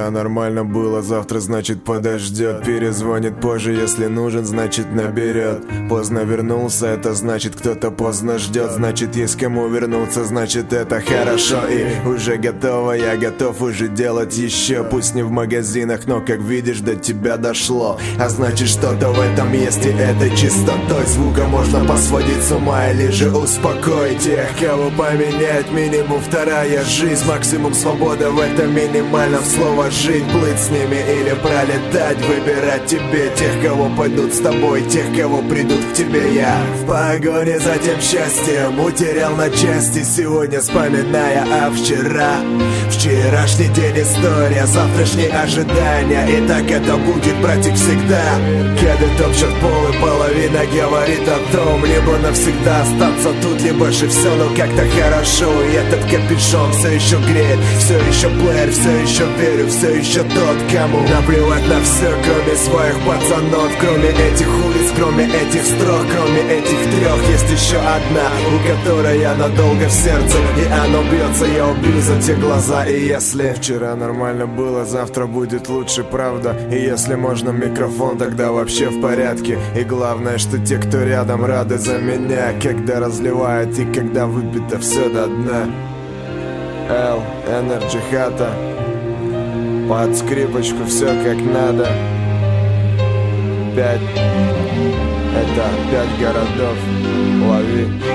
Вчера нормально было, завтра значит подождет. Перезвонит позже, если нужен, значит наберет. Поздно вернулся, это значит кто-то поздно ждет. Значит есть кому вернуться, значит это хорошо. И уже готово, я готов уже делать еще. Пусть не в магазинах, но как видишь до тебя дошло. А значит что-то в этом есть, и этой чистотой звука можно посводить с ума или же успокоить тех, кого поменять. Минимум вторая жизнь, максимум свобода в этом минимальном слово жить. Плыть с ними или пролетать, выбирать тебе тех, кого пойдут с тобой, тех, кого придут к тебе. Я в погоне за тем счастьем утерял на части сегодня, вспоминая о вчера. Вчерашний день история, завтрашние ожидания. И так это будет, братик, всегда. Кеды топчут пол и половина говорит о том, либо навсегда остаться тут, либо же все, но как-то хорошо. И этот капюшон все еще греет, все еще плеер, все еще верю, все еще тот, кому наплевать на все, кроме своих пацанов. Кроме этих улиц, кроме этих строк, кроме этих трех есть еще одна, у которой я надолго в сердце, и оно бьется, я убью за те глаза. И если вчера нормально было, завтра будет лучше, правда. И если можно микрофон, тогда вообще в порядке. И главное, что те, кто рядом, рады за меня, когда разливают и когда выпито все до дна. L, Energy хата, под скрипочку все как надо. 5, это 5 городов, лови.